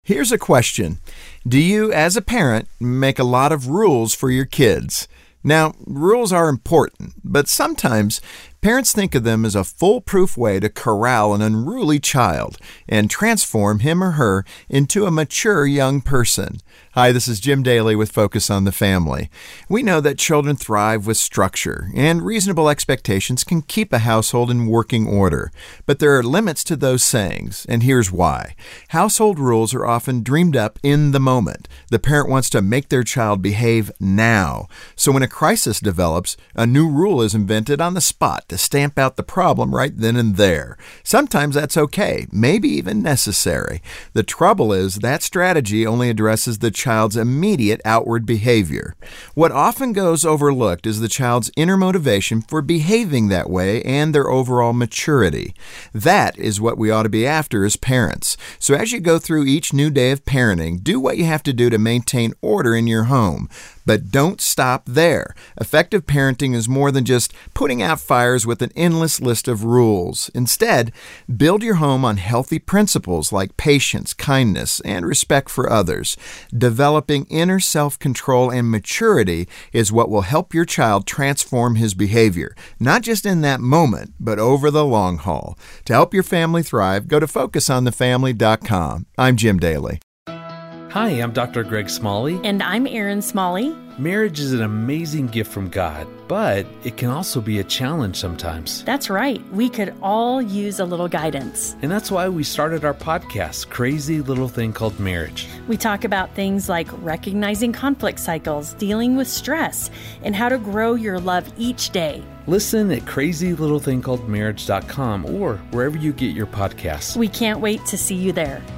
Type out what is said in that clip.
Here's a question. Do you, as a parent, make a lot of rules for your kids? Now, rules are important, but sometimes parents think of them as a foolproof way to corral an unruly child and transform him or her into a mature young person. Hi, this is Jim Daly with Focus on the Family. We know that children thrive with structure, and reasonable expectations can keep a household in working order. But there are limits to those sayings, and here's why. Household rules are often dreamed up in the moment. The parent wants to make their child behave now. So when a crisis develops, a new rule is invented on the spot to stamp out the problem right then and there. Sometimes that's okay, maybe even necessary. The trouble is that strategy only addresses the child's immediate outward behavior. What often goes overlooked is the child's inner motivation for behaving that way and their overall maturity. That is what we ought to be after as parents. So as you go through each new day of parenting, do what you have to do to maintain order in your home. But don't stop there. Effective parenting is more than just putting out fires with an endless list of rules. Instead, build your home on healthy principles like patience, kindness, and respect for others. Developing inner self-control and maturity is what will help your child transform his behavior, not just in that moment, but over the long haul. To help your family thrive, go to FocusOnTheFamily.com. I'm Jim Daly. Hi, I'm Dr. Greg Smalley. And I'm Erin Smalley. Marriage is an amazing gift from God, but it can also be a challenge sometimes. That's right. We could all use a little guidance. And that's why we started our podcast, Crazy Little Thing Called Marriage. We talk about things like recognizing conflict cycles, dealing with stress, and how to grow your love each day. Listen at crazylittlethingcalledmarriage.com or wherever you get your podcasts. We can't wait to see you there.